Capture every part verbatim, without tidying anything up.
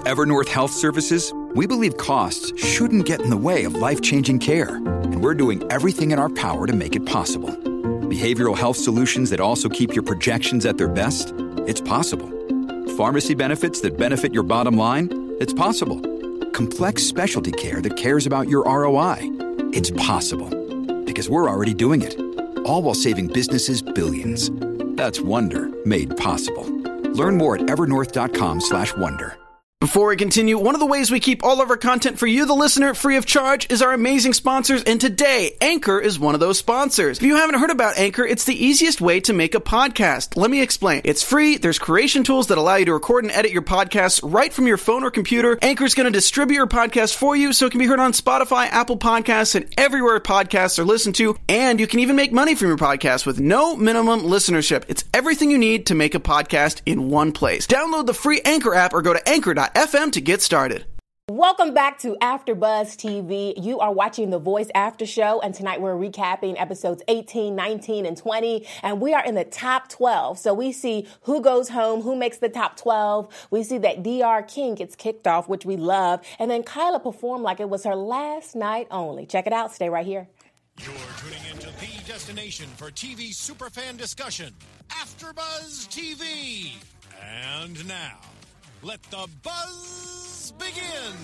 Evernorth Health Services, we believe costs shouldn't get in the way of life-changing care, and we're doing everything in our power to make it possible. Behavioral health solutions that also keep your projections at their best? It's possible. Pharmacy benefits that benefit your bottom line? It's possible. Complex specialty care that cares about your R O I? It's possible. Because we're already doing it. All while saving businesses billions. That's Wonder made possible. Learn more at evernorth.com slash wonder. Before we continue, one of the ways we keep all of our content for you, the listener, free of charge is our amazing sponsors, and today, Anchor is one of those sponsors. If you haven't heard about Anchor, it's the easiest way to make a podcast. Let me explain. It's free, there's creation tools that allow you to record and edit your podcasts right from your phone or computer. Anchor's going to distribute your podcast for you so it can be heard on Spotify, Apple Podcasts, and everywhere podcasts are listened to, and you can even make money from your podcast with no minimum listenership. It's everything you need to make a podcast in one place. Download the free Anchor app or go to anchor dot f m to get started. Welcome back to AfterBuzz T V. You are watching The Voice After Show, and tonight we're recapping episodes eighteen, nineteen, and twenty, and we are in the top twelve. So we see who goes home, who makes the top twelve. We see that D R King gets kicked off, which we love, and then Kyla performed like it was her last night only. Check it out. Stay right here. You're tuning into the destination for T V superfan discussion, AfterBuzz T V. And now, let the buzz begin.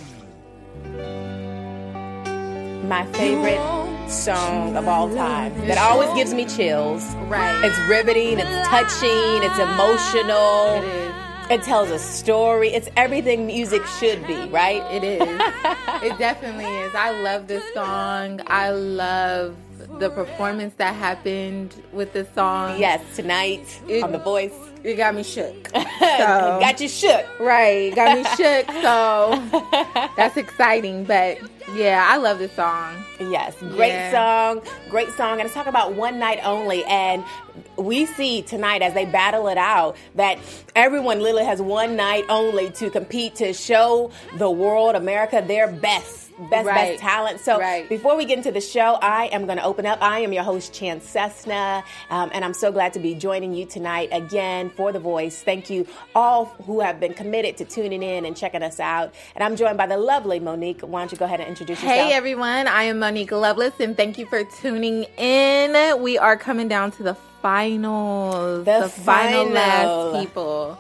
My favorite song of all time that always gives me chills. Right. It's riveting, it's touching, it's emotional. It is. It tells a story. It's everything music should be, right? It is. It definitely is. I love this song. I love the performance that happened with this song. Yes, tonight It- on The Voice. It got me shook. So, Got you shook. right. Got me shook. So that's exciting. But yeah, I love this song. Yes, great Yeah. song, great song. And let's talk about One Night Only. And we see tonight as they battle it out that everyone literally has one night only to compete to show the world, America, their best. Best, Right. best talent. So Right. before we get into the show, I am going to open up. I am your host, Chance Cessna, um, and I'm so glad to be joining you tonight again for The Voice. Thank you all who have been committed to tuning in and checking us out. And I'm joined by the lovely Monique. Why don't you go ahead and introduce yourself? Hey everyone, I am Monique Lovelace and thank you for tuning in. We are coming down to the finals. The final final. last people.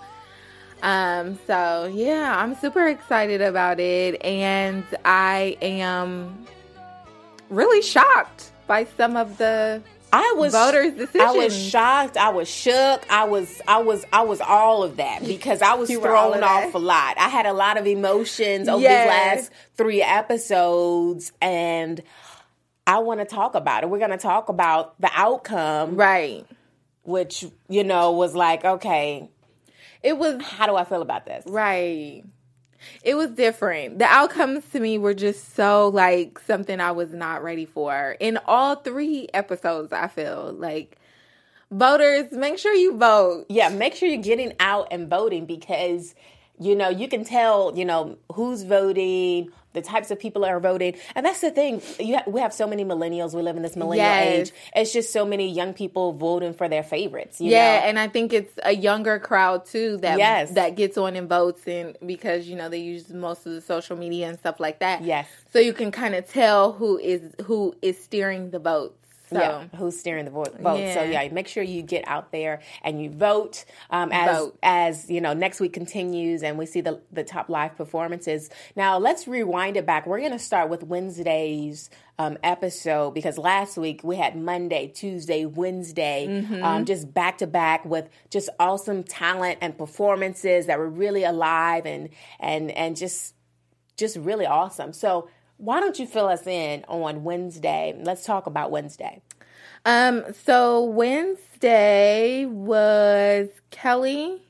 Um, so yeah, I'm super excited about it and I am really shocked by some of the I was voters' decisions. I was shocked. I was shook. I was I was I was all of that because I was You were all thrown of that. off a lot. I had a lot of emotions over Yes. these last three episodes, and I want to talk about it. We're going to talk about the outcome, Right. which you know was like, okay, It was how do I feel about this? right. It was different. The outcomes to me were just so like something I was not ready for. In all three episodes, I feel like voters, make sure you vote. Yeah, make sure you're getting out and voting because, you know, you can tell, you know, who's voting, the types of people that are voting. And that's the thing. You ha- we have so many millennials. We live in this millennial Yes. age. It's just so many young people voting for their favorites, you Yeah, know? and I think it's a younger crowd too that Yes. that gets on and votes, and because you know they use most of the social media and stuff like that. Yes. So you can kind of tell who is who is steering the votes. So Yeah, who's steering the vo- vote. So Yeah. yeah, make sure you get out there and you vote um, as Vote. as you know next week continues and we see the the top live performances. Now let's rewind it back. We're going to start with Wednesday's um, episode because last week we had Monday, Tuesday, Wednesday, Mm-hmm. um, just back to back with just awesome talent and performances that were really alive and and and just just really awesome. So. Why don't you fill us in on Wednesday? Let's talk about Wednesday. Um, so Wednesday was Kelly.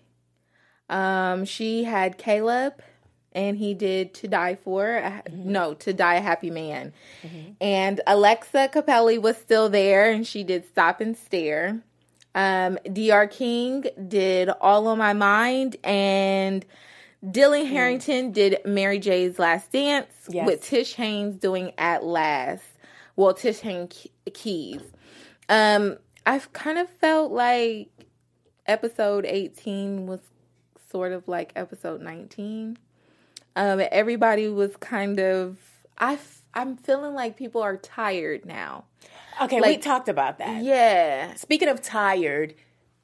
Um, she had Caleb, and he did To Die For. Mm-hmm. No, To Die a Happy Man. Mm-hmm. And Alexa Capelli was still there, and she did Stop and Stare. Um, D R King did All on My Mind, and Dylan Harrington did Mary J's Last Dance, Yes. with Tish Haynes doing At Last. Well, Tish Haynes Keys. Um, I've kind of felt like episode eighteen was sort of like episode nineteen. Um, everybody was kind of, I, I'm feeling like people are tired now. Okay, like, we talked about that. Yeah. Speaking of tired,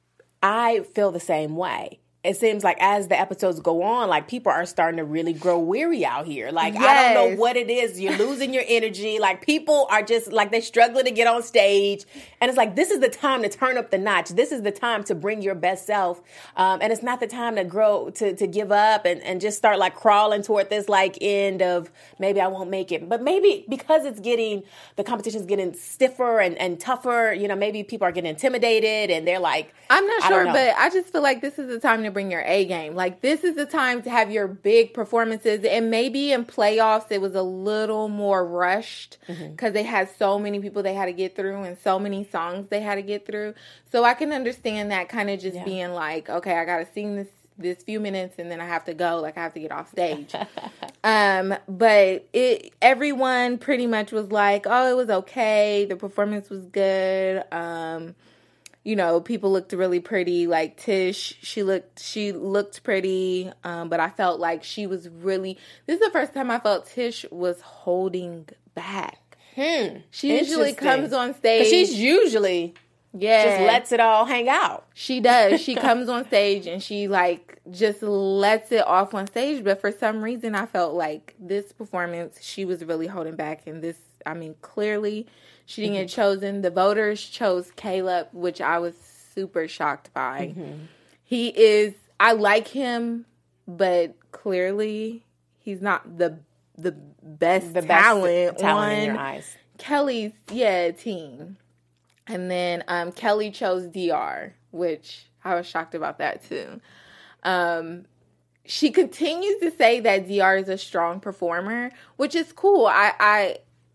I feel the same way. It seems like as the episodes go on, like people are starting to really grow weary out here. Like, yes. I don't know what it is. You're losing your energy. Like people are just like they're struggling to get on stage. And it's like, this is the time to turn up the notch. This is the time to bring your best self. Um, and it's not the time to grow, to, to give up and, and just start like crawling toward this like end of maybe I won't make it. But maybe because it's getting, the competition's getting stiffer and, and tougher, you know, maybe people are getting intimidated and they're like, I'm not sure, but I just feel like this is the time to bring your A game. Like this is the time to have your big performances, and maybe in playoffs it was a little more rushed because mm-hmm. they had so many people they had to get through and so many songs they had to get through. So I can understand that kind of just yeah. being like, okay, I got to sing this this few minutes and then I have to go. Like I have to get off stage. um, but it everyone pretty much was like, oh, it was okay. The performance was good. Um. You know, people looked really pretty. Like Tish, she looked she looked pretty, um, but I felt like she was really. This is the first time I felt Tish was holding back. Hmm. She usually comes on stage. She's usually yeah just lets it all hang out. She does. She comes on stage and she like just lets it off on stage. But for some reason, I felt like this performance, she was really holding back. And this, I mean, clearly. She didn't mm-hmm. get chosen. The voters chose Caleb, which I was super shocked by. Mm-hmm. He is, I like him, but clearly he's not the the best the talent, best talent on in your eyes. Kelly's, yeah, team. And then um, Kelly chose D R, which I was shocked about that too. Um, she continues to say that D R is a strong performer, which is cool. I, I,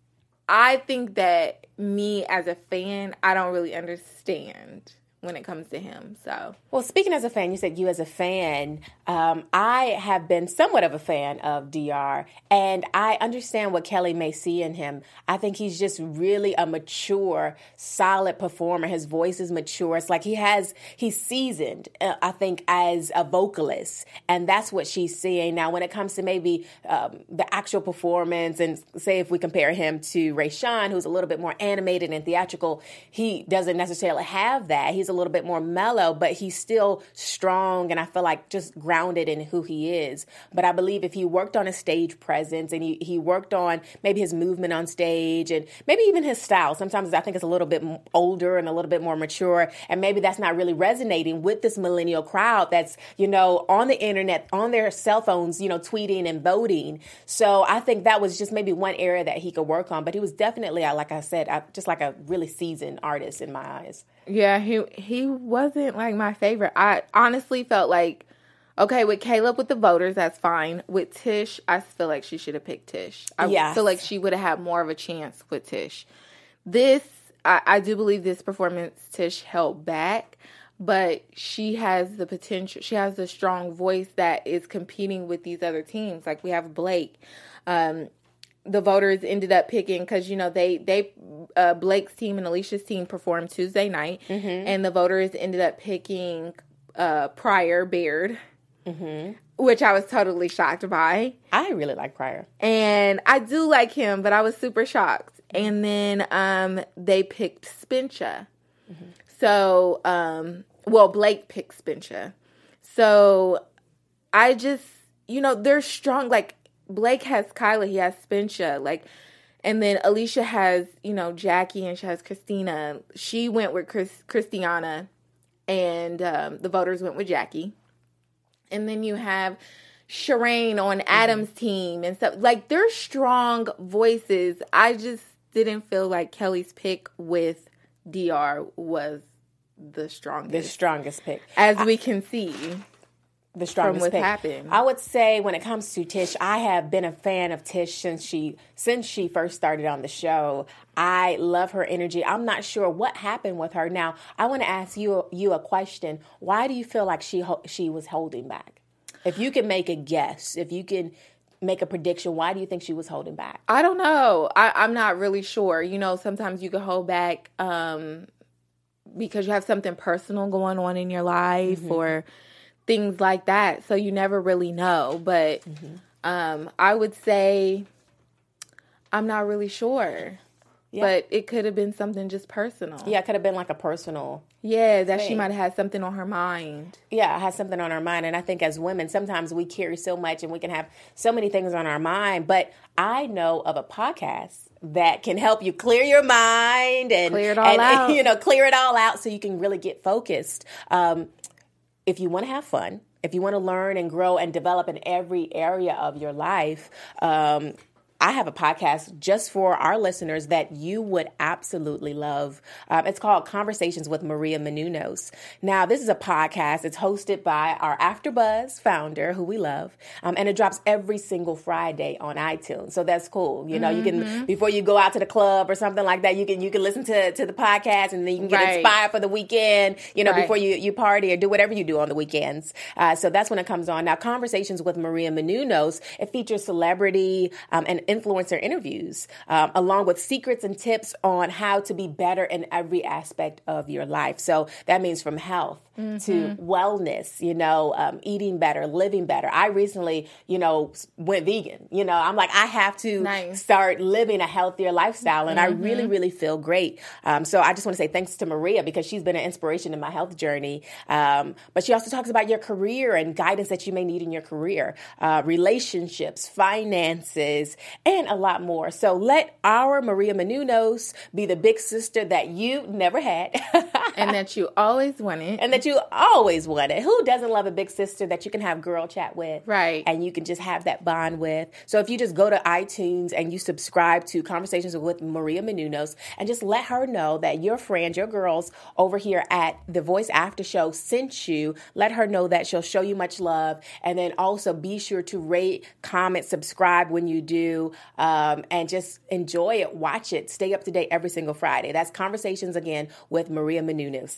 I think that me as a fan, I don't really understand when it comes to him. So, well, speaking as a fan, you said you as a fan, um, I have been somewhat of a fan of D R, and I understand what Kelly may see in him. I think he's just really a mature, solid performer. His voice is mature. It's like he has, he's seasoned, uh, I think, as a vocalist, and that's what she's seeing. Now, when it comes to maybe um, the actual performance, and say if we compare him to Rayshawn, who's a little bit more animated and theatrical, he doesn't necessarily have that. He's a little bit more mellow, but he's still strong, and I feel like just grounded in who he is. But I believe if he worked on his stage presence and he, he worked on maybe his movement on stage and maybe even his style, sometimes I think it's a little bit older and a little bit more mature, and maybe that's not really resonating with this millennial crowd that's, you know, on the internet, on their cell phones, you know, tweeting and voting. So I think that was just maybe one area that he could work on, but he was definitely, like I said, just like a really seasoned artist in my eyes. Yeah, he he wasn't like my favorite. I honestly felt like, okay, with Caleb with the voters, that's fine. With Tish, I feel like she should have picked Tish. I yes. feel like she would have had more of a chance with Tish. This, I, I do believe this performance Tish held back, but she has the potential. She has the strong voice that is competing with these other teams. Like we have Blake. Um, the voters ended up picking because, you know, they, they uh, Blake's team and Alicia's team performed Tuesday night, mm-hmm. and the voters ended up picking uh, Pryor Baird, mm-hmm. which I was totally shocked by. I really like Pryor. And I do like him, but I was super shocked. And then um, they picked Spencha. Mm-hmm. So, um, well, Blake picked Spencha. So I just, you know, they're strong, like, Blake has Kyla, he has Spencha, like, and then Alicia has, you know, Jackie, and she has Christina. She went with Chris, Christiana, and um, the voters went with Jackie. And then you have Shireen on Adam's mm-hmm. team and stuff. Like, they're strong voices. I just didn't feel like Kelly's pick with D R was the strongest. The strongest pick. As I- we can see. The strongest from what pick. happened. I would say when it comes to Tish, I have been a fan of Tish since she since she first started on the show. I love her energy. I'm not sure what happened with her. Now, I want to ask you you a question. Why do you feel like she she was holding back? If you can make a guess, if you can make a prediction, why do you think she was holding back? I don't know. I, I'm not really sure. You know, sometimes you can hold back um, because you have something personal going on in your life, mm-hmm. or things like that. So you never really know. But mm-hmm. Um, I would say I'm not really sure. Yeah. But it could have been something just personal. Yeah, it could have been like a personal Yeah, that thing. She might have had something on her mind. Yeah, has something on our mind. And I think as women, sometimes we carry so much and we can have so many things on our mind. But I know of a podcast that can help you clear your mind and clear it all and, out. you know, clear it all out so you can really get focused. Um, if you want to have fun, if you want to learn and grow and develop in every area of your life, um, I have a podcast just for our listeners that you would absolutely love. Um, it's called Conversations with Maria Menounos. Now, this is a podcast. It's hosted by our AfterBuzz founder, who we love, um, and it drops every single Friday on iTunes. So that's cool. You know, mm-hmm. you can before you go out to the club or something like that, you can you can listen to to the podcast, and then you can get right. inspired for the weekend. You know, right. before you you party or do whatever you do on the weekends. Uh, so that's when it comes on. Now, Conversations with Maria Menounos, it features celebrity um, and influencer interviews, um, along with secrets and tips on how to be better in every aspect of your life. So that means from health mm-hmm. to wellness, you know, um, eating better, living better. I recently, you know, went vegan. You know, I'm like, I have to nice. start living a healthier lifestyle. And mm-hmm. I really, really feel great. Um, so I just want to say thanks to Maria, because she's been an inspiration in my health journey. Um, but she also talks about your career and guidance that you may need in your career, uh, relationships, finances, and a lot more. So let our Maria Menounos be the big sister that you never had. And that you always wanted. And that you always wanted. Who doesn't love a big sister that you can have girl chat with? Right. And you can just have that bond with. So if you just go to iTunes and you subscribe to Conversations with Maria Menounos and just let her know that your friends, your girls over here at The Voice After Show sent you, let her know that. She'll show you much love. And then also be sure to rate, comment, subscribe when you do, um, and just enjoy it, watch it, stay up to date every single Friday. That's Conversations, again, with Maria Menounos.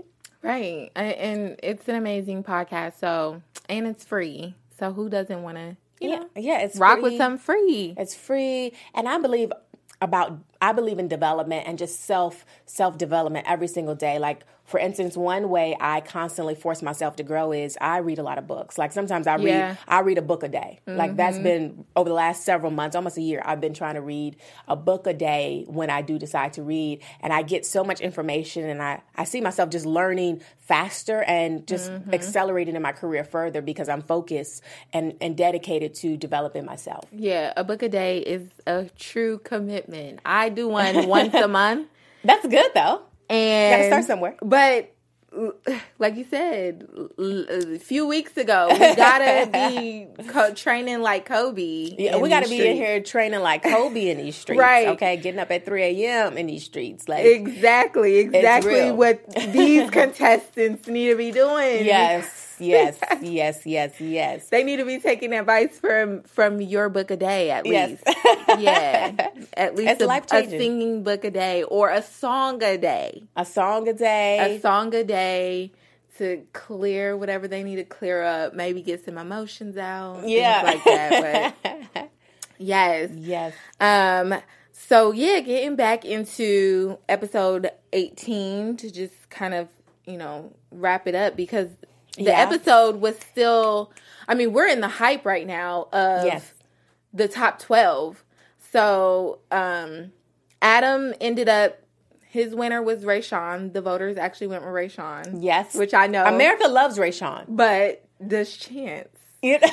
Right. And it's an amazing podcast. So, and it's free. So who doesn't want to, you yeah, know, yeah, it's rock free. with something free. It's free. And I believe about, I believe in development and just self, self-development every single day. Like, for instance, one way I constantly force myself to grow is I read a lot of books. Like sometimes I read, yeah. I read a book a day. Mm-hmm. Like that's been over the last several months, almost a year, I've been trying to read a book a day when I do decide to read. And I get so much information, and I, I see myself just learning faster and just mm-hmm. accelerating in my career further because I'm focused and, and dedicated to developing myself. Yeah, a book a day is a true commitment. I do one once a month. That's good though. And you gotta start somewhere. But like you said, a few weeks ago, we gotta be co- training like Kobe. Yeah, we gotta be streets. in here training like Kobe in these streets. Right. Okay, getting up at three a.m. in these streets. Like exactly, exactly what these contestants need to be doing. Yes. Yes, yes, yes, yes. They need to be taking advice from from your book a day at yes. least. Yeah, at least it's a, a singing book a day or a song a day. A song a day. A song a day to clear whatever they need to clear up. Maybe get some emotions out. Yeah, things like that. But yes, yes. Um. So yeah, getting back into episode eighteen to just kind of you know wrap it up because. The yeah. episode was still, I mean, we're in the hype right now of yes. the top twelve. So, um, Adam ended up, his winner was Rayshawn. The voters actually went with Rayshawn. Yes. Which I know. America loves Rayshawn. But does Chance? It,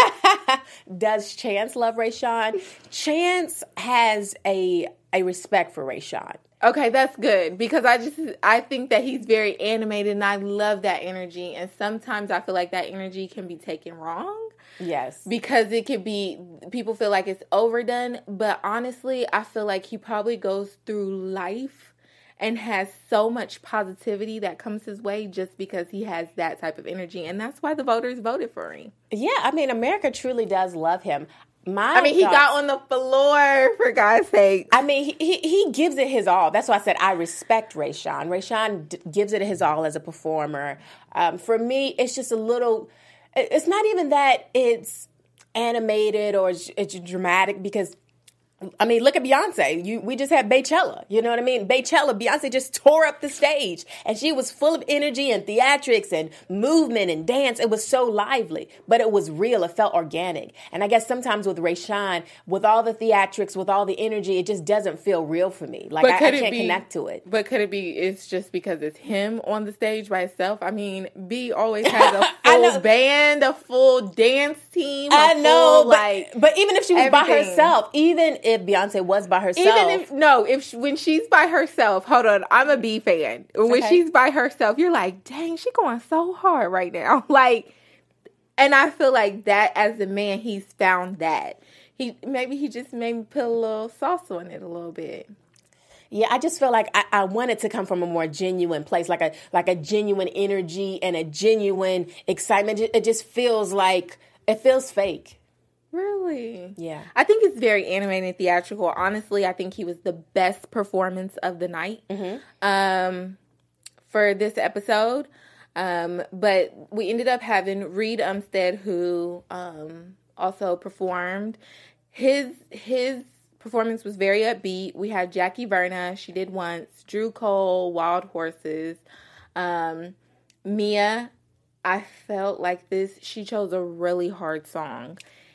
does Chance love Rayshawn? Chance has a a respect for Rayshawn. Okay, that's good because I just I think that he's very animated and I love that energy, and sometimes I feel like that energy can be taken wrong. Yes. Because it could be people feel like it's overdone, but honestly, I feel like he probably goes through life and has so much positivity that comes his way just because he has that type of energy, and that's why the voters voted for him. Yeah, I mean, America truly does love him. My I mean, he thoughts, got on the floor, for God's sake. I mean, he, he he gives it his all. That's why I said I respect Rayshawn. Rayshawn d- gives it his all as a performer. Um, for me, it's just a little, it's not even that it's animated or it's, it's dramatic because I mean, look at Beyonce. You, we just had Beychella. You know what I mean? Beychella, Beyonce just tore up the stage. And she was full of energy and theatrics and movement and dance. It was so lively. But it was real. It felt organic. And I guess sometimes with Rayshawn, with all the theatrics, with all the energy, it just doesn't feel real for me. Like, I, I can't be, connect to it. But could it be it's just because it's him on the stage by itself? I mean, B always has a full band, a full dance team. I know. Full, but, like, but even if she was everything. by herself, even if if Beyonce was by herself. Even if, no, if she, when she's by herself, hold on, I'm a B fan. When okay. she's by herself, you're like, dang, she going so hard right now. Like, and I feel like that as a man, he's found that. He Maybe he just maybe put a little sauce on it a little bit. Yeah, I just feel like I, I want it to come from a more genuine place, like a like a genuine energy and a genuine excitement. It just feels like, it feels fake. Really? Yeah. I think it's very animated and theatrical. Honestly, I think he was the best performance of the night mm-hmm. um, for this episode. Um, but we ended up having Reed Umstead, who um, also performed. His his performance was very upbeat. We had Jackie Verna. She did Once. Drew Cole, Wild Horses. Um, Mia, I felt like this. She chose a really hard song.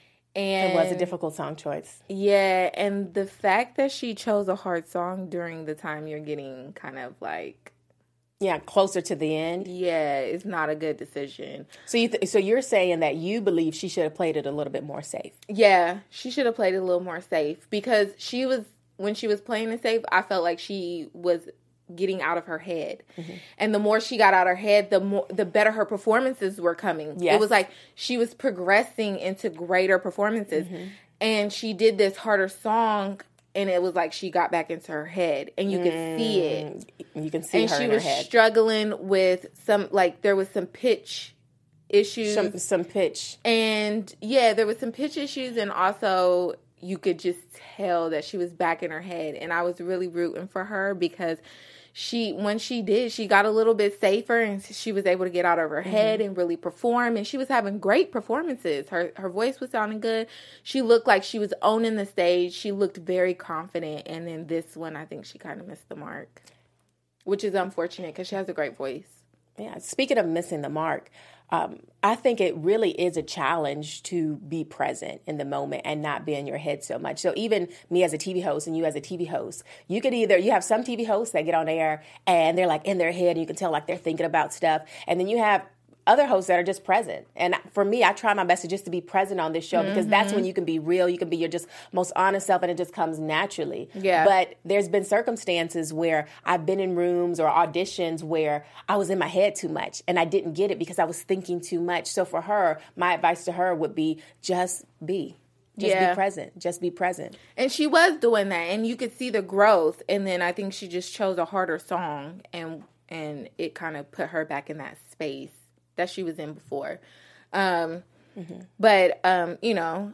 And it was a difficult song choice. Yeah, and the fact that she chose a hard song during the time you're getting kind of like... Yeah, closer to the end. Yeah, it's not a good decision. So you, th- so you're saying that you believe she should have played it a little bit more safe? Yeah, she should have played it a little more safe because she was, when she was playing it safe, I felt like she was getting out of her head. Mm-hmm. And the more she got out of her head, the more the better her performances were coming. Yes. It was like she was progressing into greater performances. Mm-hmm. And she did this harder song, and it was like she got back into her head, and you mm. could see it. You can see and her she in was her head. Struggling with some, like there was some pitch issues. Some, some pitch. And yeah, there was some pitch issues, and also you could just tell that she was back in her head. And I was really rooting for her because she, when she did, she got a little bit safer and she was able to get out of her head mm-hmm. and really perform. And she was having great performances. Her her voice was sounding good. She looked like she was owning the stage. She looked very confident. And then this one, I think she kind of missed the mark, which is unfortunate because she has a great voice. Yeah. Speaking of missing the mark, um, I think it really is a challenge to be present in the moment and not be in your head so much. So even me as a T V host and you as a T V host, you could either, you have some T V hosts that get on air and they're like in their head and you can tell like they're thinking about stuff. And then you have other hosts that are just present. And for me, I try my best to just to be present on this show mm-hmm. because that's when you can be real. You can be your just most honest self and it just comes naturally. Yeah. But there's been circumstances where I've been in rooms or auditions where I was in my head too much and I didn't get it because I was thinking too much. So for her, my advice to her would be just be. Just yeah. be present. Just be present. And she was doing that and you could see the growth. And then I think she just chose a harder song and and it kind of put her back in that space that she was in before. Um, mm-hmm. But, um, you know,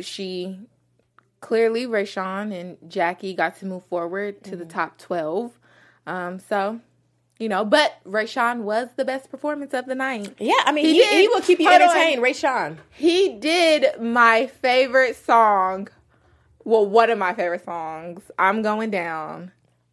she clearly, Rayshawn and Jackie got to move forward to mm-hmm. the top twelve. Um, so, you know, but Rayshawn was the best performance of the night. Yeah, I mean, he, he, did, he will keep you entertained, Rayshawn. He did my favorite song. Well, one of my favorite songs, I'm Going Down.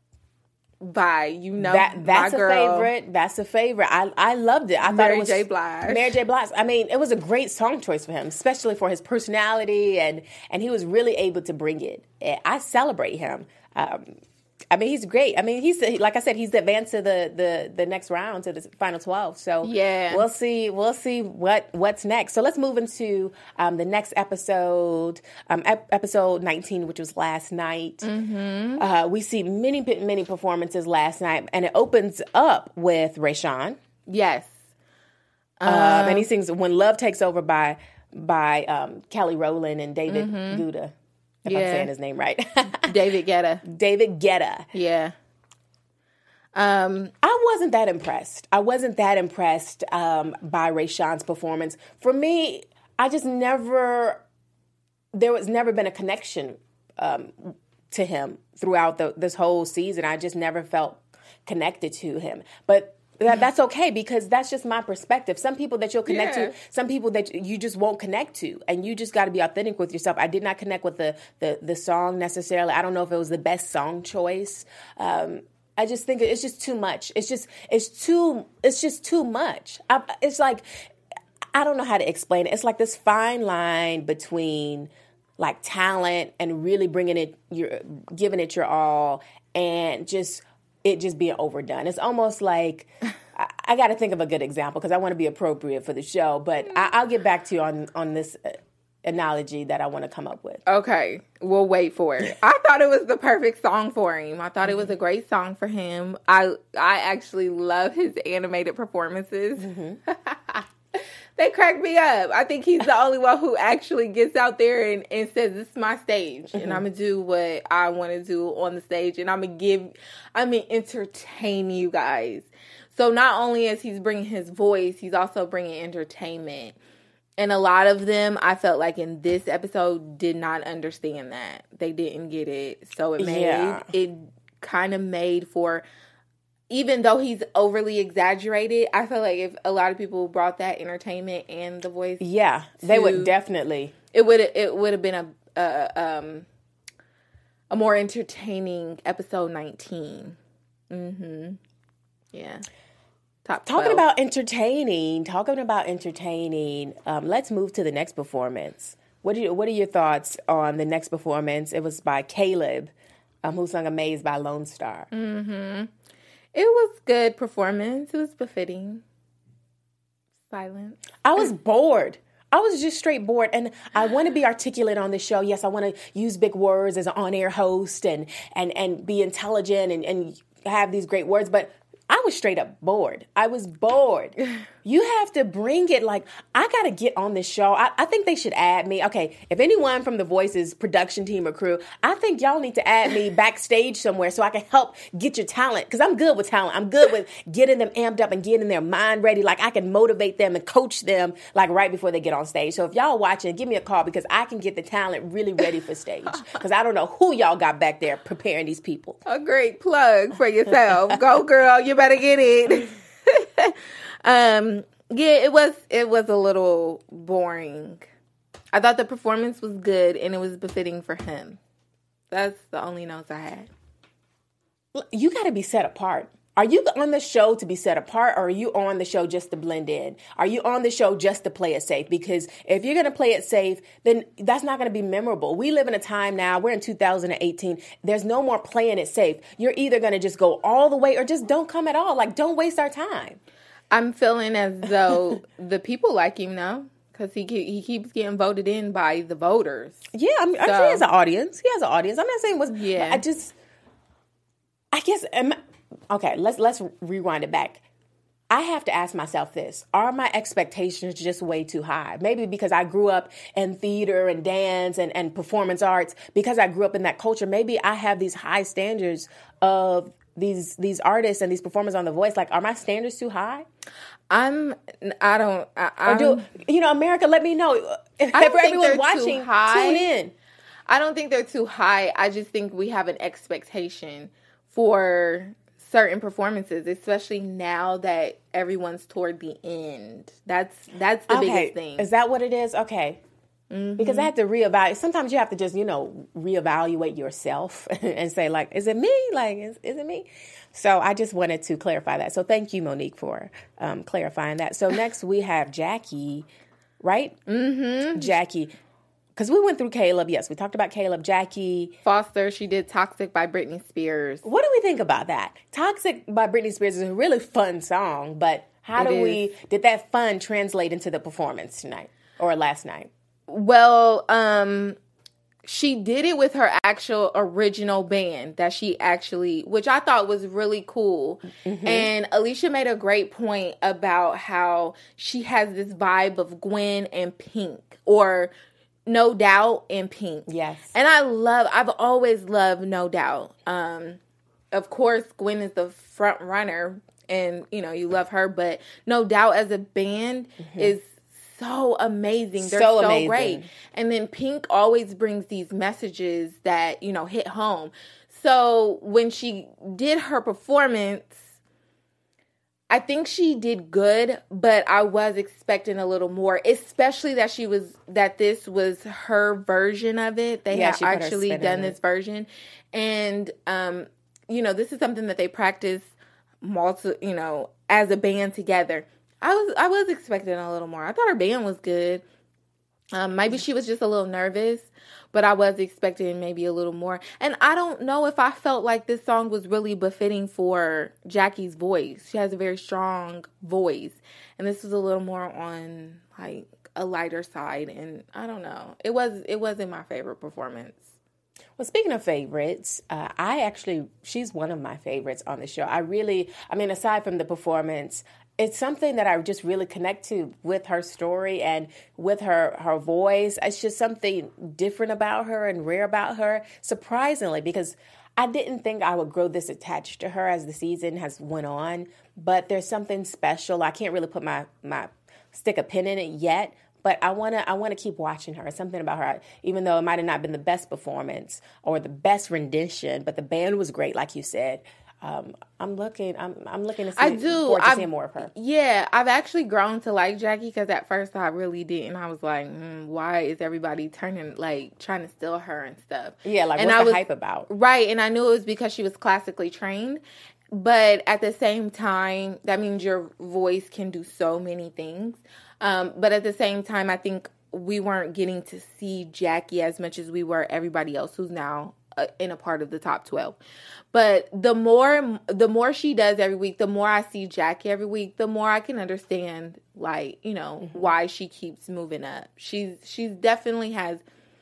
By you know that that's my a girl, favorite. That's a favorite. I I loved it. I Mary thought it was J. Blige. Mary J. Blige. I mean, it was a great song choice for him, especially for his personality and and he was really able to bring it. I celebrate him. Um, I mean, he's great. I mean, he's like I said, he's advanced to the, the, the next round to the final twelve. So yeah, we'll see. We'll see what what's next. So let's move into um, the next episode, um, ep- episode nineteen, which was last night. Mm-hmm. Uh, we see many many performances last night, and it opens up with Rayshawn. Yes, um, um, and he sings "When Love Takes Over" by by um, Kelly Rowland and David mm-hmm. Guetta. If yeah. I'm saying his name right. David Guetta. David Guetta. Yeah. Um, I wasn't that impressed. I wasn't that impressed um, by Rayshawn's performance. For me, I just never, there was never been a connection um, to him throughout the, this whole season. I just never felt connected to him. But That, that's okay, because that's just my perspective. Some people that you'll connect Yeah. to, some people that you just won't connect to, and you just got to be authentic with yourself. I did not connect with the, the the song necessarily. I don't know if it was the best song choice. Um, I just think it's just too much. It's just it's too it's just too much. I, it's like, I don't know how to explain it. It's like this fine line between like talent and really bringing it, your giving it your all, and just it just being overdone. It's almost like, I, I got to think of a good example because I want to be appropriate for the show, but I, I'll get back to you on, on this analogy that I want to come up with. Okay, we'll wait for it. I thought it was the perfect song for him. I thought it was a great song for him. I I actually love his animated performances. Mm-hmm. They crack me up. I think he's the only one who actually gets out there and, and says, this is my stage, mm-hmm. and I'm going to do what I want to do on the stage, and I'm going to give, I'm going to entertain you guys. So not only is he's bringing his voice, he's also bringing entertainment. And a lot of them, I felt like in this episode, did not understand that. They didn't get it. So it made, yeah. it kind of made for... Even though he's overly exaggerated, I feel like if a lot of people brought that entertainment and the voice, yeah, they to, would definitely. It would it would have been a, a um a more entertaining episode nineteen. Mm-hmm. Yeah. Top talking about entertaining. Talking about entertaining. Um, let's move to the next performance. What do you, What are your thoughts on the next performance? It was by Caleb, um, who sung "Amazed" by Lone Star. Mm-hmm. It was good performance. It was befitting. Silence. I was bored. I was just straight bored. And I want to be articulate on this show. Yes, I want to use big words as an on-air host and and, and be intelligent and, and have these great words. But I was straight up bored. I was bored. You have to bring it. Like, I got to get on this show. I, I think they should add me. Okay, if anyone from The Voice's production team or crew, I think y'all need to add me backstage somewhere so I can help get your talent. Because I'm good with talent. I'm good with getting them amped up and getting their mind ready. Like, I can motivate them and coach them, like, right before they get on stage. So if y'all watching, give me a call because I can get the talent really ready for stage. Because I don't know who y'all got back there preparing these people. A great plug for yourself. Go, girl. You better get it. um, yeah, it was it was a little boring. I thought the performance was good and it was befitting for him. That's the only notes I had. You got to be set apart. Are you on the show to be set apart, or are you on the show just to blend in? Are you on the show just to play it safe? Because if you're going to play it safe, then that's not going to be memorable. We live in a time now, we're in two thousand eighteen, there's no more playing it safe. You're either going to just go all the way or just don't come at all. Like, don't waste our time. I'm feeling as though the people like him now, because he he keeps getting voted in by the voters. Yeah, I mean, so, he has an audience. He has an audience. I'm not saying what's, yeah. I just, I guess, am, okay, let's let's rewind it back. I have to ask myself this. Are my expectations just way too high? Maybe because I grew up in theater and dance and, and performance arts, because I grew up in that culture, maybe I have these high standards of these these artists and these performers on The Voice. Like, are my standards too high? I'm, I don't, I, or do, you know, America, let me know. If I don't everyone think watching, high. tune in. I don't think they're too high. I just think we have an expectation for certain performances, especially now that everyone's toward the end. That's that's the okay. biggest thing. Is that what it is? Okay. Mm-hmm. Because I have to reevaluate. Sometimes you have to just, you know, reevaluate yourself and say, like, is it me? Like, is, is it me? So I just wanted to clarify that. So thank you, Monique, for um, clarifying that. So next we have Jackie, right? Mm-hmm. Jackie. Because we went through Caleb. Yes, we talked about Caleb. Jackie Foster, she did Toxic by Britney Spears. What do we think about that? Toxic by Britney Spears is a really fun song, but how It do is. we, did that fun translate into the performance tonight or last night? Well, um, she did it with her actual original band that she actually, which I thought was really cool. Mm-hmm. And Alicia made a great point about how she has this vibe of Gwen and Pink, or No Doubt and Pink. Yes. And I love, I've always loved No Doubt. Um, of course, Gwen is the front runner and, you know, you love her, but No Doubt as a band mm-hmm. is so amazing. They're so, so amazing. Great. And then Pink always brings these messages that, you know, hit home. So when she did her performance, I think she did good, but I was expecting a little more, especially that she was, that this was her version of it. They Yeah, had she put her actually spin done on this it. version. And, um, you know, this is something that they practice multi, you know, as a band together. I was, I was expecting a little more. I thought her band was good. Um, maybe she was just a little nervous, but I was expecting maybe a little more. And I don't know if I felt like this song was really befitting for Jackie's voice. She has a very strong voice. And this was a little more on like a lighter side. And I don't know. It was, it wasn't my favorite performance. Well, speaking of favorites, uh, I actually, she's one of my favorites on the show. I really, I mean, aside from the performance, it's something that I just really connect to with her story and with her, her voice. It's just something different about her and rare about her, surprisingly, because I didn't think I would grow this attached to her as the season has went on. But there's something special. I can't really put my, my stick a pin in it yet. But I want to I want to keep watching her. Something about her, even though it might have not been the best performance or the best rendition, but the band was great, like you said. Um, I'm looking. I'm. I'm looking to see. I do. Forward to I've, seeing more of her. Yeah, I've actually grown to like Jackie because at first I really didn't. I was like, mm, why is everybody turning like trying to steal her and stuff? Yeah, like and what's I the was, hype about? Right, and I knew it was because she was classically trained. But at the same time, that means your voice can do so many things. Um, but at the same time, I think we weren't getting to see Jackie as much as we were everybody else who's now uh, in a part of the top twelve. But the more the more she does every week, the more I see Jackie every week, the more I can understand, like, you know, mm-hmm. why she keeps moving up. She's she's definitely has,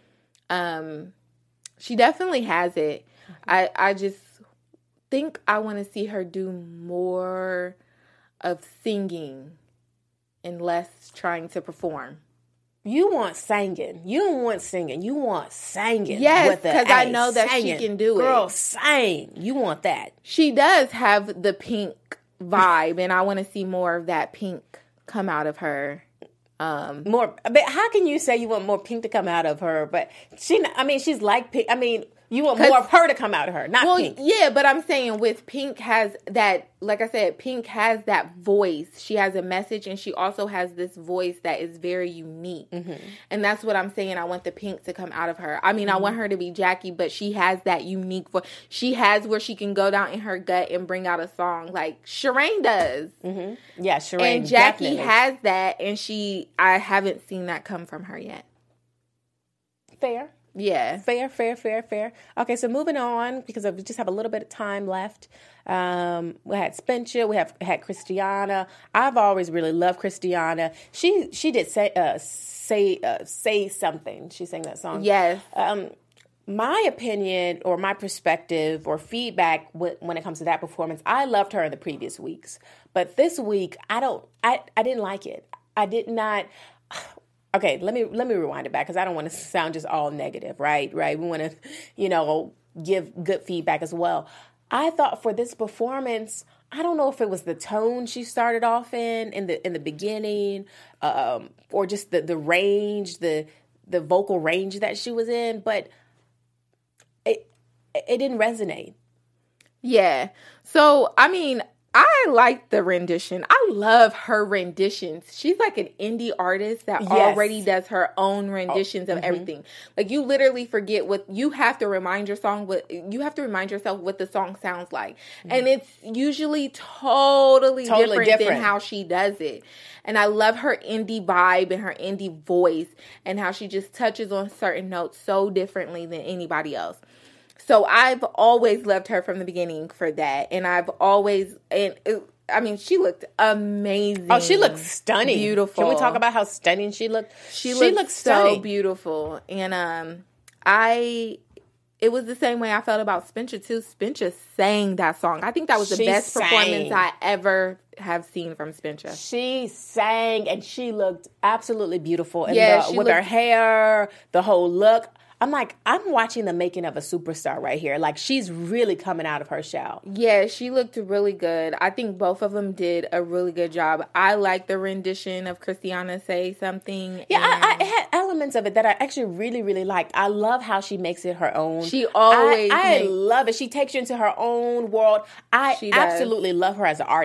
um, she definitely has it. Mm-hmm. I I just think I want to see her do more of singing and less trying to perform. You want singing. You don't want singing. You want singing. Yes, because I know that singing. she can do it. Girl, sing. You want that. She does have the pink vibe, and I want to see more of that pink come out of her. Um, more, but how can you say you want more pink to come out of her? But she, I mean, she's like pink. I mean, you want more of her to come out of her, not well, Pink. Yeah, but I'm saying with Pink has that, like I said, Pink has that voice. She has a message, and she also has this voice that is very unique. Mm-hmm. And that's what I'm saying. I want the Pink to come out of her. I mean, mm-hmm. I want her to be Jackie, but she has that unique voice. She has where she can go down in her gut and bring out a song like Shireen does. Mm-hmm. Yeah, Shireen. And Jackie definitely has that, and she, I haven't seen that come from her yet. Fair. Yeah. Fair, fair, fair, fair. Okay, so moving on, because we just have a little bit of time left. Um, we had Spencer, we have had Christiana. I've always really loved Christiana. She she did say uh, say uh, say something. She sang that song. Yes. Um, my opinion or my perspective or feedback when it comes to that performance, I loved her in the previous weeks, but this week I don't. I I didn't like it. I did not. Okay, let me let me rewind it back because I don't want to sound just all negative, right? Right? We want to, you know, give good feedback as well. I thought for this performance, I don't know if it was the tone she started off in in the in the beginning, um, or just the the range, the the vocal range that she was in, but it it didn't resonate. Yeah. So I mean, I like the rendition. I love her renditions. She's like an indie artist that yes. already does her own renditions oh, of mm-hmm. everything. Like you literally forget what you have to remind your song what you have to remind yourself what the song sounds like. Mm-hmm. And it's usually totally, totally different, different than how she does it. And I love her indie vibe and her indie voice and how she just touches on certain notes so differently than anybody else. So I've always loved her from the beginning for that. And I've always, and it, I mean, she looked amazing. Oh, she looked stunning. Beautiful. Can we talk about how stunning she looked? She, she looked, looked so stunning. beautiful. And um, I, it was the same way I felt about Spencer too. Spencer sang that song. I think that was the she best sang. performance I ever have seen from Spencer. She sang and she looked absolutely beautiful. And yeah, the, she with looked, her hair, the whole look. I'm like, I'm watching the making of a superstar right here. Like, she's really coming out of her shell. Yeah, she looked really good. I think both of them did a really good job. I like the rendition of Christiana Say Something. Yeah, I, I had elements of it that I actually really, really liked. I love how she makes it her own. She always I, I makes, love it. She takes you into her own world. I absolutely love her as an artist.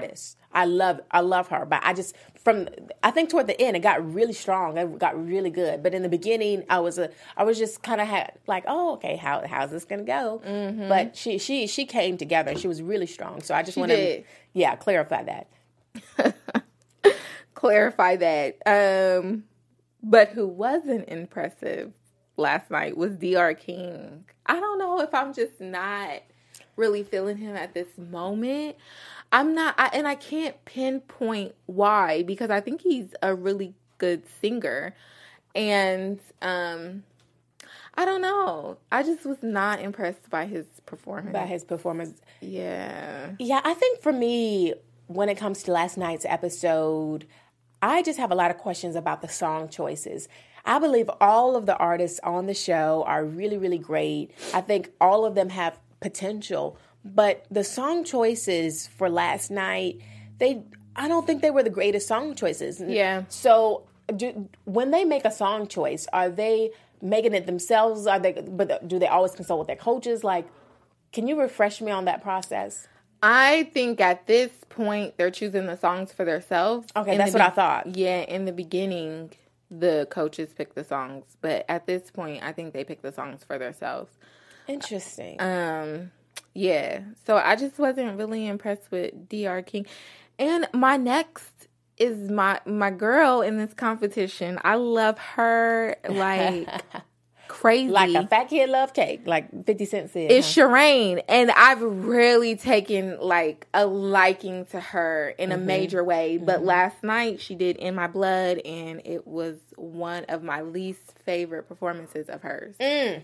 I love I love her, but I just from I think toward the end it got really strong. It got really good, but in the beginning I was a I was just kind of had like, oh, okay, how how's this gonna go? Mm-hmm. But she she she came together and she was really strong. So I just want to yeah clarify that. clarify that. Um, but who wasn't impressive last night was D R King. I don't know if I'm just not really feeling him at this moment. I'm not, I, and I can't pinpoint why, because I think he's a really good singer. And um, I don't know. I just was not impressed by his performance. By his performance. Yeah. Yeah, I think for me, when it comes to last night's episode, I just have a lot of questions about the song choices. I believe all of the artists on the show are really, really great. I think all of them have potential. But the song choices for last night, they I don't think they were the greatest song choices. Yeah. So do, when they make a song choice, are they making it themselves? Are they? But do they always consult with their coaches? Like, can you refresh me on that process? I think at this point they're choosing the songs for themselves. Okay, in that's the what be- I thought. Yeah, in the beginning, the coaches pick the songs, but at this point, I think they pick the songs for themselves. Interesting. Um. Yeah, so I just wasn't really impressed with D R King. And my next is my my girl in this competition. I love her like crazy. Like a fat kid love cake, like fifty Cent said. It's huh? Sherane. And I've really taken like a liking to her in a mm-hmm. major way. But mm-hmm. last night she did In My Blood, and it was one of my least favorite performances of hers. Mm.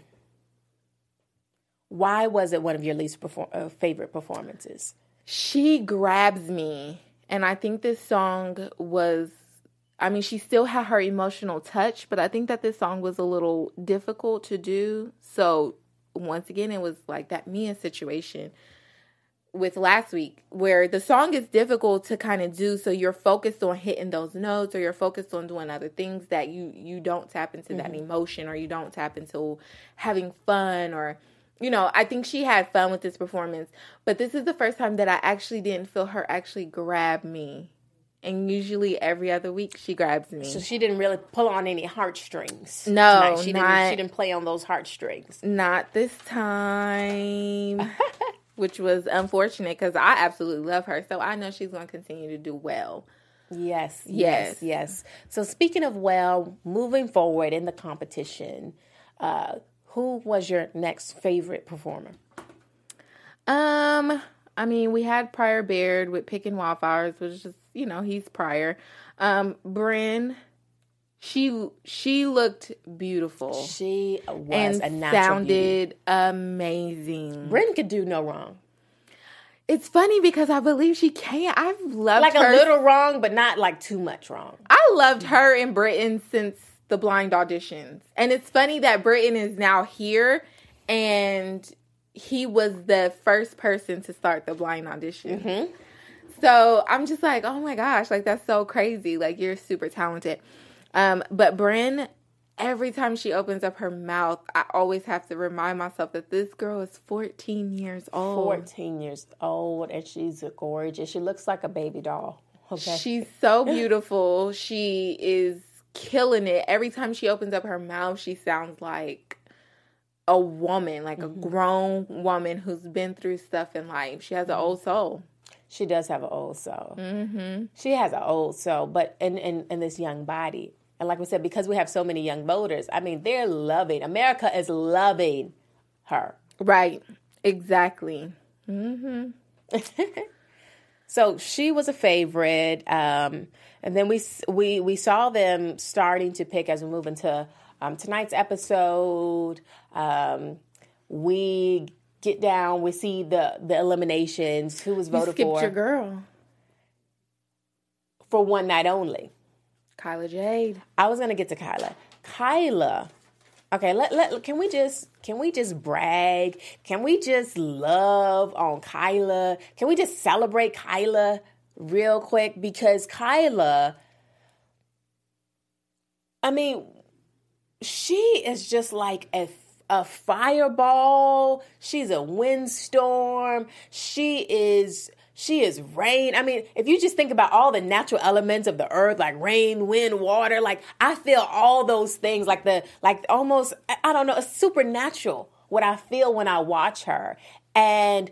Why was it one of your least perform- uh, favorite performances? She grabs me. And I think this song was, I mean, she still had her emotional touch, but I think that this song was a little difficult to do. So once again, it was like that Mia situation with last week, where the song is difficult to kind of do. So you're focused on hitting those notes, or you're focused on doing other things that you, you don't tap into mm-hmm. that emotion, or you don't tap into having fun, or... You know, I think she had fun with this performance, but this is the first time that I actually didn't feel her actually grab me. And usually every other week she grabs me. So she didn't really pull on any heartstrings. No, tonight. She not, didn't. She didn't play on those heartstrings. Not this time, which was unfortunate because I absolutely love her. So I know she's going to continue to do well. Yes, yes, yes, yes. So speaking of well, moving forward in the competition, uh, who was your next favorite performer? Um, I mean, we had Pryor Baird with Picking Wildflowers, which is just, you know, he's Pryor. Um, Brynn, she she looked beautiful. She was and a natural sounded beauty. Amazing. Brynn could do no wrong. It's funny because I believe she can. I've loved like her. Like a little wrong, but not like too much wrong. I loved her in Britain since the blind auditions. And it's funny that Britain is now here, and he was the first person to start the blind audition. Mm-hmm. So I'm just like, oh my gosh, like that's so crazy. Like you're super talented. Um, but Brynn, every time she opens up her mouth, I always have to remind myself that this girl is fourteen years old. fourteen years old, and she's gorgeous. She looks like a baby doll. Okay. She's so beautiful. She is killing it. Every time she opens up her mouth, she sounds like a woman, like mm-hmm. a grown woman who's been through stuff in life. She has an old soul. She does have an old soul. Mm-hmm. She has an old soul, but in, in, in this young body. And like we said, because we have so many young voters, I mean, they're loving. America is loving her. Right. Exactly. Mm-hmm. So she was a favorite. Um, and then we we we saw them starting to pick as we move into um, tonight's episode. Um, we get down. We see the, the eliminations. Who was voted you skipped for? Your girl. For one night only. Kyla Jade. I was gonna get to Kyla. Kyla. Okay, let, let can we just can we just brag? Can we just love on Kyla? Can we just celebrate Kyla real quick? Because Kyla, I mean, she is just like a a fireball. She's a windstorm. She is She is rain. I mean, if you just think about all the natural elements of the earth, like rain, wind, water, like I feel all those things, like the, like almost, I don't know, it's supernatural what I feel when I watch her. And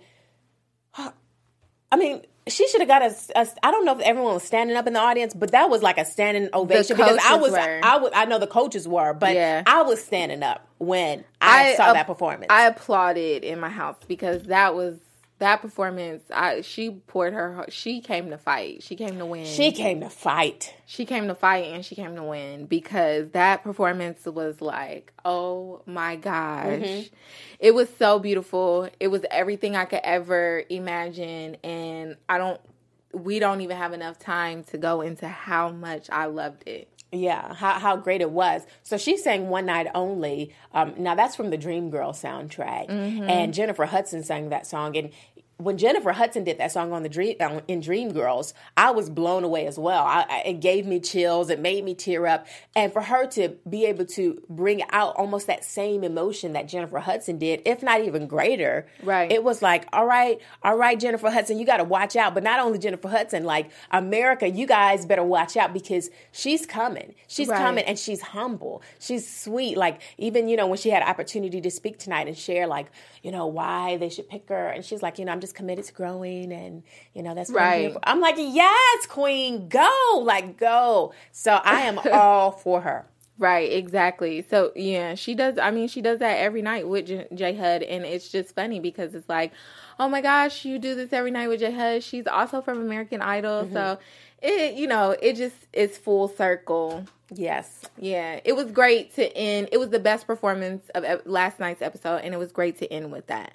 I mean, she should have got a, a, I don't know if everyone was standing up in the audience, but that was like a standing ovation because I was, were. I was, I know the coaches were, but yeah. I was standing up when I, I saw uh, that performance. I applauded in my house because that was, that performance, I, she poured her, she came to fight. She came to win. She came to fight. She came to fight and she came to win because that performance was like, oh my gosh. Mm-hmm. It was so beautiful. It was everything I could ever imagine. And I don't, we don't even have enough time to go into how much I loved it. Yeah, how how great it was. So she sang One Night Only. Um, now, that's from the Dreamgirls soundtrack. Mm-hmm. And Jennifer Hudson sang that song. And when Jennifer Hudson did that song on the Dream uh, in Dreamgirls, I was blown away as well. I, I, it gave me chills. It made me tear up. And for her to be able to bring out almost that same emotion that Jennifer Hudson did, if not even greater, right? It was like, all right, all right, Jennifer Hudson, you got to watch out. But not only Jennifer Hudson, like America, you guys better watch out because she's coming. She's right. coming, and she's humble. She's sweet. Like even, you know, when she had an opportunity to speak tonight and share, like, you know, why they should pick her. And she's like, you know, I'm just committed to growing, and you know that's what right. I'm here for. I'm like, yes, queen, go, like go. So I am all for her. Right, exactly. So yeah, she does. I mean, she does that every night with J, J Hud, and it's just funny because it's like, oh my gosh, you do this every night with J Hud. She's also from American Idol, mm-hmm. so it, you know, it just is full circle. Yes. Yeah, it was great to end. It was the best performance of last night's episode, and it was great to end with that.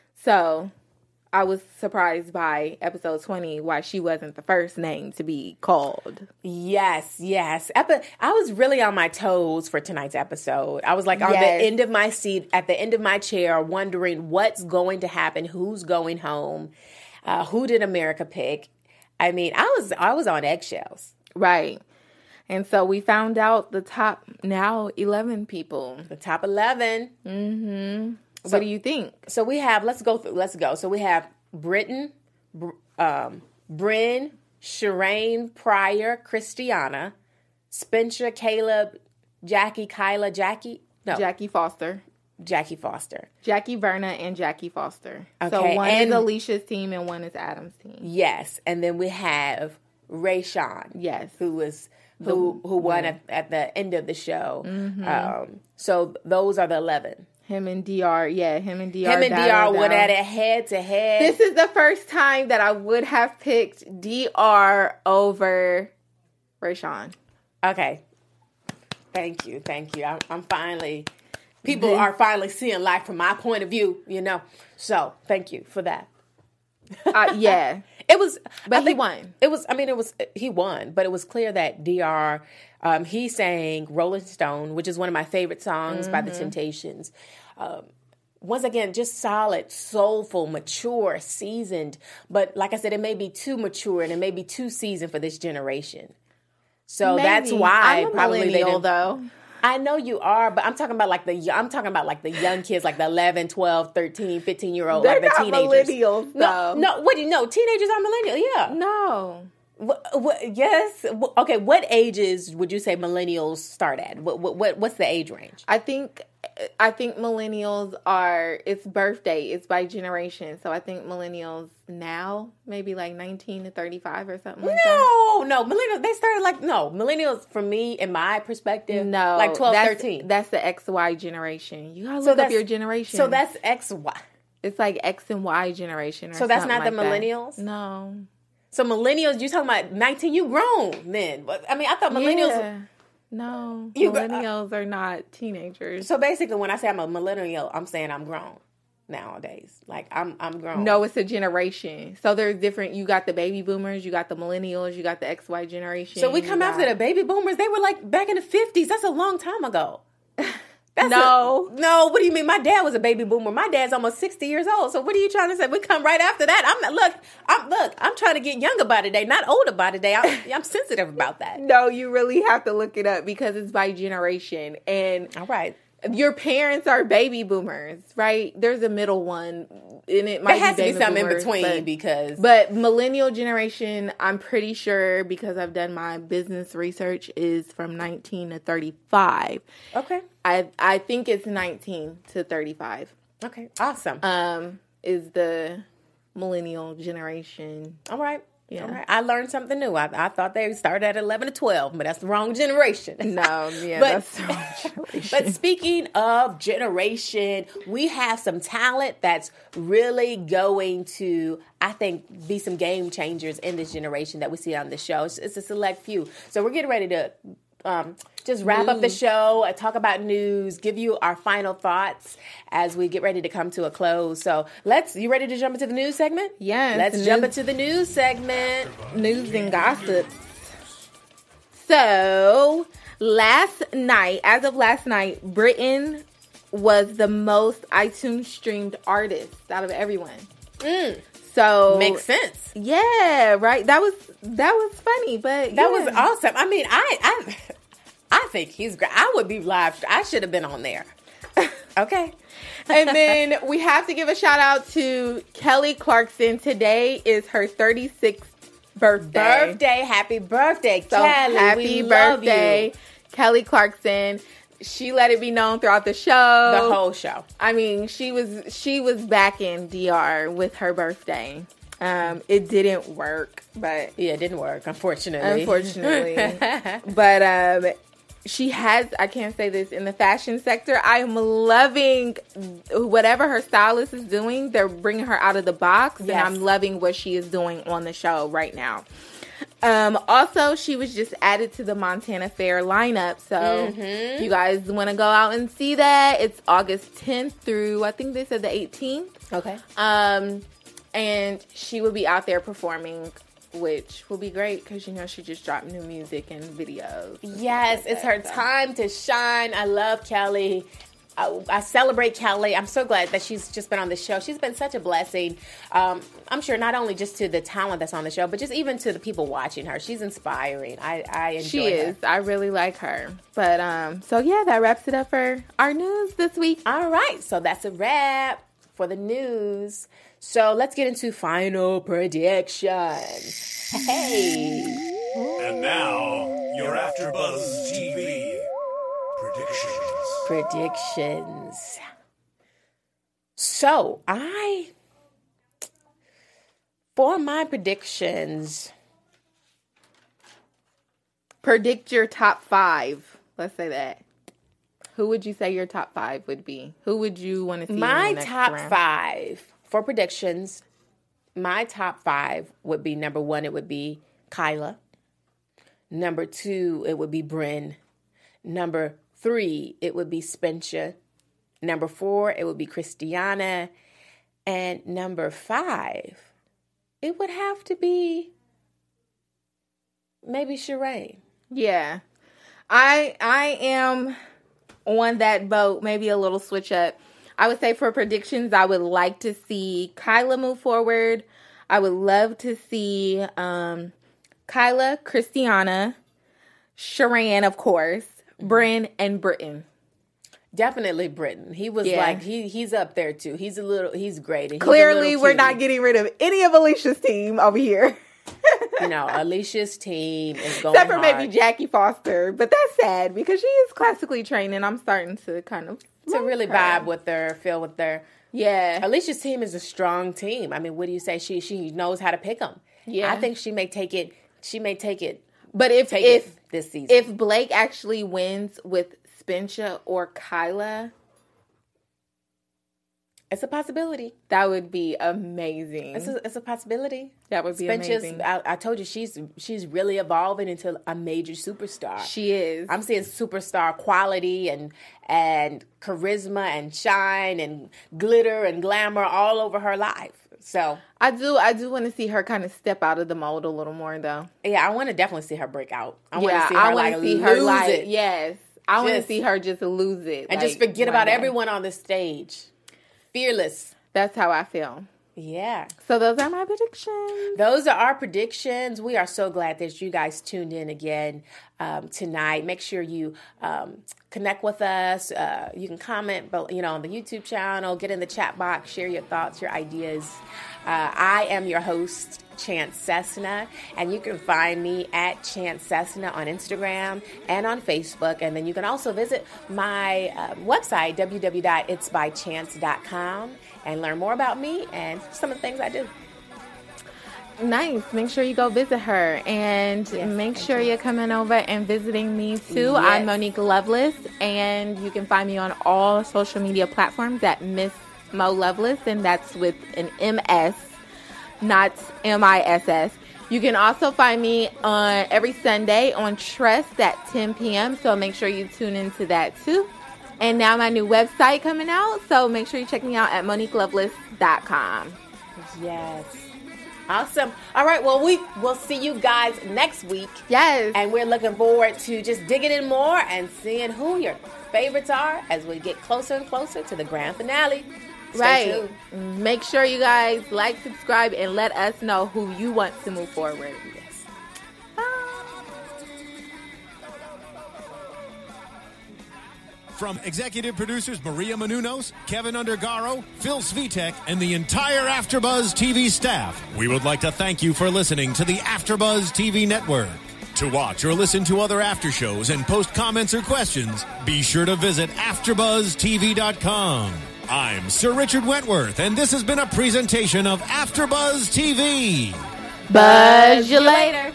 So I was surprised by episode twenty why she wasn't the first name to be called. Yes, yes. Epi- I was really on my toes for tonight's episode. I was like on yes. the end of my seat, at the end of my chair, wondering what's going to happen, who's going home, uh, who did America pick. I mean, I was I was on eggshells. Right. And so we found out the top now eleven people. The top eleven. Mm-hmm. So, what do you think? So we have, let's go through, let's go. So we have Britton, um, Brynn, Shireen, Pryor, Christiana, Spencer, Caleb, Jackie, Kyla, Jackie. No. Jackie Foster. Jackie Foster. Jackie Verna and Jackie Foster. Okay. So one and, is Alicia's team and one is Adam's team. Yes. And then we have Rayshawn. Yes. Who was... Who who won at, at the end of the show. Mm-hmm. Um, so those are the eleven. Him and D R, yeah, him and D R. Him and D R went at it head to head. This is the first time that I would have picked D R over Rayshawn. Okay. Thank you, thank you. I'm, I'm finally, people this, are finally seeing life from my point of view, you know. So thank you for that. uh, yeah. It was, but he won. It was, I mean, it was, he won, but it was clear that D R, um, he sang Rolling Stone, which is one of my favorite songs mm-hmm. by The Temptations. Um, once again, just solid, soulful, mature, seasoned. But like I said, it may be too mature and it may be too seasoned for this generation. So Maybe. that's why I'm a probably millennial, though. I know you are, but I'm talking about like the I'm talking about like the young kids, like the eleven, twelve, thirteen, fifteen year old, They're like the not teenagers. Millennials, no, though. no. What do you know? Teenagers are millennials. Yeah. No. What, what, yes. Okay. What ages would you say millennials start at? What, what, what what's the age range? I think I think millennials are, it's birthday, it's by generation. So I think millennials now, maybe like nineteen to thirty-five or something like no, that. No, no. Millennials, they started like, no. Millennials, for me, in my perspective, no, like twelve, that's, thirteen. That's the X Y generation. You gotta so look up your generation. So that's X Y. It's like X and Y generation or So that's not like the millennials? That. No. So millennials, you talking about nineteen, you grown then. I mean, I thought millennials... Yeah. No, you millennials uh, are not teenagers. So basically, when I say I'm a millennial, I'm saying I'm grown nowadays. Like, I'm I'm grown. No, it's a generation. So there's different, you got the baby boomers, you got the millennials, you got the X Y generation. So we come after got... the baby boomers. They were like back in the fifties. That's a long time ago. That's no. A, no, what do you mean? My dad was a baby boomer. My dad's almost sixty years old. So what are you trying to say? We come right after that. I'm look, I'm look, I'm trying to get younger by the day, not older by the day. I'm, I'm sensitive about that. No, you really have to look it up because it's by generation. And all right. your parents are baby boomers, right? There's a middle one, and it might There has be to be baby something in boomers, between but, because... But millennial generation, I'm pretty sure, because I've done my business research, is from nineteen to thirty-five. Okay. I I think it's nineteen to thirty-five. Okay, awesome. Um, is the millennial generation. All right. Yeah. All right. I learned something new. I, I thought they started at eleven to twelve, but that's the wrong generation. No, yeah, but, that's the wrong generation. But speaking of generation, we have some talent that's really going to, I think, be some game changers in this generation that we see on the show. It's, it's a select few. So we're getting ready to um, just wrap news. up the show, uh, talk about news, give you our final thoughts as we get ready to come to a close. So let's, you ready to jump into the news segment? Yes. Let's news, jump into the news segment. News and gossip. So last night, as of last night, Britain was the most iTunes streamed artist out of everyone. Mm. So makes sense. Yeah, right. That was that was funny, but that yeah. was awesome. I mean, I I I think he's great. I would be live. I should have been on there. Okay. And then we have to give a shout out to Kelly Clarkson. Today is her thirty-sixth birthday. Birthday, happy birthday, so Kelly. Happy we birthday, love you. Kelly Clarkson. She let it be known throughout the show. The whole show. I mean, she was she was back in D R with her birthday. Um, it didn't work, but yeah, it didn't work, unfortunately. Unfortunately, but um, she has. I can't say this in the fashion sector. I am loving whatever her stylist is doing. They're bringing her out of the box, yes. And I'm loving what she is doing on the show right now. Um, also, she was just added to the Montana Fair lineup. So mm-hmm. if you guys want to go out and see that, it's August tenth through, I think they said the eighteenth. Okay. Um, and she will be out there performing, which will be great because, you know, she just dropped new music and videos. And yes, like it's that, her so. time to shine. I love Kelly. I, I celebrate Kelly. I'm so glad that she's just been on the show. She's been such a blessing. Um, I'm sure not only just to the talent that's on the show, but just even to the people watching her. She's inspiring. I, I enjoy She is. her. I really like her. But, um, so yeah, that wraps it up for our news this week. All right. So that's a wrap for the news. So let's get into final predictions. Hey. And now, your AfterBuzz T V predictions. Predictions. So, I, for my predictions. Predict your top five. Let's say that. Who would you say your top five would be? Who would you want to see My in the next top round? five for predictions, my top five would be, number one, it would be Kyla. Number two, it would be Brynn. Number three, it would be Spencer. Number four, it would be Christiana. And number five, it would have to be maybe Sheree. Yeah. I I am on that boat, maybe a little switch up. I would say for predictions, I would like to see Kyla move forward. I would love to see um, Kyla, Christiana, Sharan, of course, Brynn, and Britton. Definitely Britton. He was Yeah. like, he he's up there too. He's a little, he's great. And he's a Clearly, little we're cutie. not getting rid of any of Alicia's team over here. You know, Alicia's team is going Except for hard. maybe Jackie Foster. But that's sad because she is classically trained and I'm starting to kind of to really her. vibe with her, feel with her. Yeah. Alicia's team is a strong team. I mean, what do you say? She she knows how to pick them. Yeah. I think she may take it. She may take it. But if Take if it this season. if Blake actually wins with Spencer or Kyla, It's a possibility. that would be amazing. It's a, it's a possibility. That would be Spencer's, amazing. I, I told you she's she's really evolving into a major superstar. She is. I'm seeing superstar quality and and charisma and shine and glitter and glamour all over her life. So I do I do want to see her kind of step out of the mold a little more though. yeah, I want to definitely see her break out. I want yeah, to see her I want like to see lose her like it. yes. I want to Just- see her just lose it and like, just forget one about day. everyone on the stage. Fearless. That's how I feel. Yeah. So those are my predictions. Those are our predictions. We are so glad that you guys tuned in again um, tonight. Make sure you um, connect with us. Uh, you can comment, you know, on the YouTube channel, get in the chat box, share your thoughts, your ideas. Uh, I am your host, Chance Cessna, and you can find me at Chance Cessna on Instagram and on Facebook. And then you can also visit my uh, website, w w w dot its by chance dot com, and learn more about me and some of the things I do. Nice. Make sure you go visit her, and Yes, make thank sure you. you're coming over and visiting me too. Yes. I'm Monique Lovelace, and you can find me on all social media platforms at Miss Mo Lovelace, and that's with an M S, not M I S S. You can also find me on every Sunday on Trust at ten p.m., so make sure you tune into that too. And now my new website coming out, so make sure you check me out at monique lovelace dot com. Yes. Awesome. All right. Well, we will see you guys next week. Yes. And we're looking forward to just digging in more and seeing who your favorites are as we get closer and closer to the grand finale. Stay Right. tuned. Make sure you guys like, subscribe, and let us know who you want to move forward. Yes. From executive producers Maria Menounos, Kevin Undergaro, Phil Svitek, and the entire AfterBuzz T V staff, we would like to thank you for listening to the AfterBuzz T V network. To watch or listen to other after shows and post comments or questions, be sure to visit after buzz t v dot com. I'm Sir Richard Wentworth, and this has been a presentation of AfterBuzz T V. Buzz you later.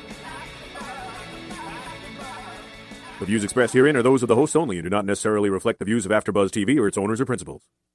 The views expressed herein are those of the hosts only and do not necessarily reflect the views of AfterBuzz T V or its owners or principals.